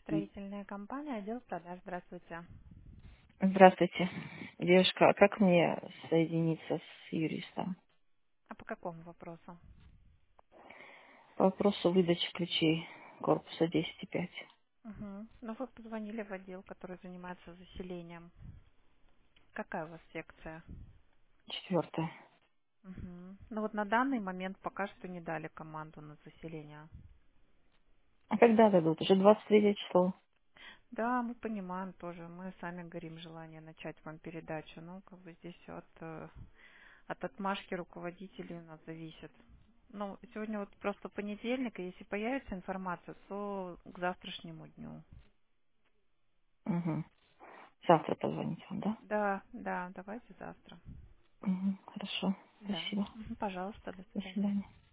Строительная компания, отдел продаж. Здравствуйте. Здравствуйте. Девушка, а как мне соединиться с юристом? А по какому вопросу? По вопросу выдачи ключей корпуса 10,5. Угу. Ну, вы позвонили в отдел, который занимается заселением. Какая у вас секция? Четвертое. Угу. Ну вот на данный момент пока что не дали команду на заселение. А когда дадут? Уже 23 число. Да, мы понимаем тоже. Мы сами горим желание начать вам передачу. Ну, как бы здесь все от отмашки руководителей у нас зависит. Ну, сегодня вот просто понедельник, и если появится информация, то к завтрашнему дню. Угу. Завтра позвонить вам, да? Да, да, давайте завтра. Угу. Хорошо. Да. Спасибо. Мгм, пожалуйста, до До свидания. свидания.